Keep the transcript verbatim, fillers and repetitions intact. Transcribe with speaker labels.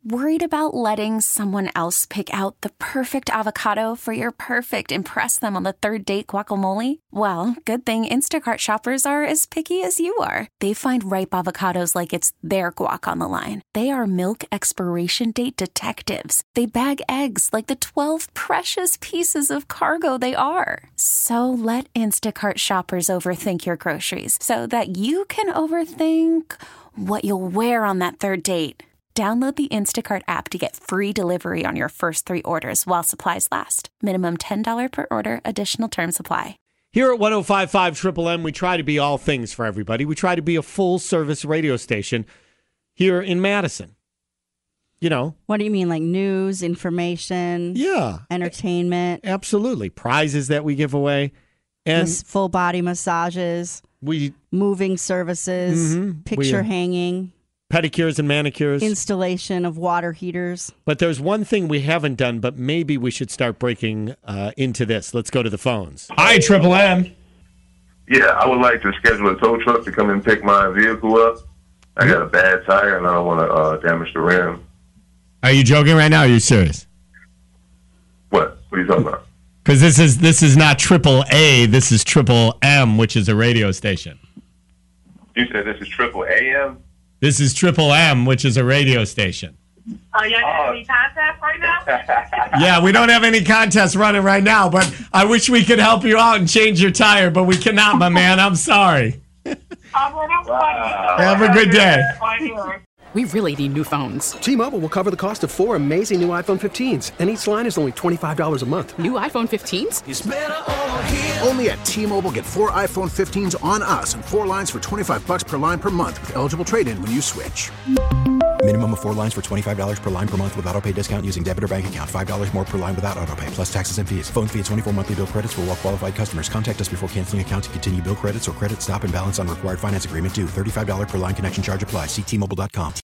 Speaker 1: Worried about letting someone else pick out the perfect avocado for your perfect impress them on the third date guacamole? Well, good thing Instacart shoppers are as picky as you are. They find ripe avocados like it's their guac on the line. They are milk expiration date detectives. They bag eggs like the twelve precious pieces of cargo they are. So let Instacart shoppers overthink your groceries so that you can overthink what you'll wear on that third date. Download the Instacart app to get free delivery on your first three orders while supplies last. Minimum ten dollars per order. Additional terms apply.
Speaker 2: Here at one oh five point five Triple M, we try to be all things for everybody. We try to be a full-service radio station here in Madison. You know.
Speaker 3: What do you mean, like news, information?
Speaker 2: Yeah.
Speaker 3: Entertainment?
Speaker 2: Absolutely. Prizes that we give away. And
Speaker 3: Mas- full body massages.
Speaker 2: We
Speaker 3: Moving services.
Speaker 2: Mm-hmm.
Speaker 3: Picture
Speaker 2: we,
Speaker 3: hanging.
Speaker 2: Pedicures and manicures.
Speaker 3: Installation of water heaters.
Speaker 2: But there's one thing we haven't done, but maybe we should start breaking uh, into this. Let's go to the phones.
Speaker 4: Hi, Triple M.
Speaker 5: Yeah, I would like to schedule a tow truck to come and pick my vehicle up. I got a bad tire, and I don't want to uh, damage the rim.
Speaker 4: Are you joking right now, or are you serious?
Speaker 5: What? What are you talking about?
Speaker 4: Because this is this is not Triple A. This is Triple M, which is a radio station.
Speaker 5: You said this is Triple A M?
Speaker 4: This is Triple M, which is a radio station.
Speaker 6: Oh, you have any contact right now?
Speaker 4: Yeah, we don't have any contests running right now, but I wish we could help you out and change your tire, but we cannot, my man. I'm sorry.
Speaker 6: Wow.
Speaker 4: Have a good day.
Speaker 7: We really need new phones.
Speaker 8: T-Mobile will cover the cost of four amazing new iPhone fifteens, and each line is only twenty-five dollars a month.
Speaker 7: New iPhone fifteens?
Speaker 9: It's better over here. Only at T-Mobile, get four iPhone fifteens on us and four lines for twenty-five dollars per line per month with eligible trade-in when you switch.
Speaker 10: Minimum of four lines for twenty-five dollars per line per month with autopay discount using debit or bank account. five dollars more per line without autopay, plus taxes and fees. Phone fee at twenty-four monthly bill credits for well-qualified customers. Contact us before canceling account to continue bill credits or credit stop and balance on required finance agreement due. thirty-five dollars per line connection charge applies. See T Mobile dot com.